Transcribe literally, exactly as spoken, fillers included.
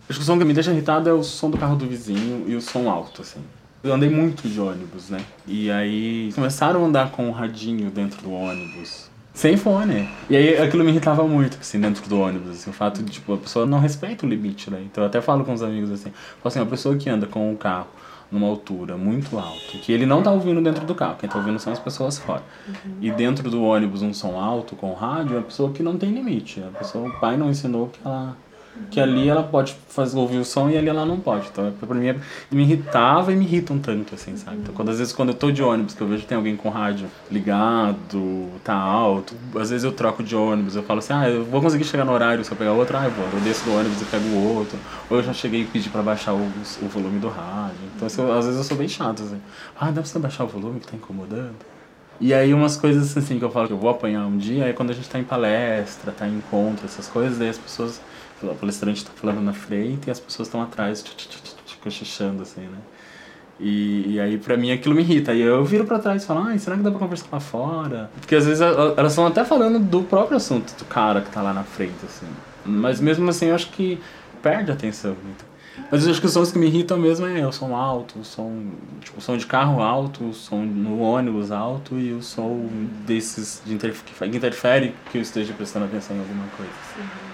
Acho que o som que me deixa irritado é o som do carro do vizinho e o som alto, assim. Eu andei muito de ônibus, né? E aí começaram a andar com um radinho dentro do ônibus. Sem fone. E aí aquilo me irritava muito, assim, dentro do ônibus, assim, o fato de, tipo, a pessoa não respeita o limite, né? Então eu até falo com os amigos, assim, falo assim, uma pessoa que anda com um carro numa altura muito alta, que ele não tá ouvindo dentro do carro, quem tá ouvindo são as pessoas fora. Uhum. E dentro do ônibus um som alto com rádio é uma pessoa que não tem limite. A pessoa, o pai não ensinou que ela... que ali ela pode fazer, ouvir o som e ali ela não pode. Então, pra mim, me irritava e me irritam tanto, assim, sabe? Então, quando, às vezes, quando eu tô de ônibus, que eu vejo que tem alguém com rádio ligado, tá alto, às vezes eu troco de ônibus, eu falo assim, ah, eu vou conseguir chegar no horário se eu pegar outro, ah, eu vou, eu desço do ônibus e pego o outro. Ou eu já cheguei e pedi pra baixar o, o volume do rádio. Então, assim, eu, às vezes eu sou bem chato, assim. Ah, dá pra você baixar o volume que tá incomodando? E aí umas coisas assim que eu falo que eu vou apanhar um dia é quando a gente tá em palestra, tá em encontro, essas coisas, daí as pessoas, o palestrante tá falando na frente e as pessoas estão atrás, cochichando assim, né? E, e aí pra mim aquilo me irrita. E eu viro pra trás e falo, ai, será que dá pra conversar lá fora? Porque às vezes elas estão até falando do próprio assunto do cara que tá lá na frente, assim. Mas mesmo assim eu acho que perde a atenção. Mas eu acho que os sons que me irritam mesmo é o som alto, o som, tipo, o som de carro alto, o som no ônibus alto e o som desses de interf- que interfere que eu esteja prestando atenção em alguma coisa. Assim.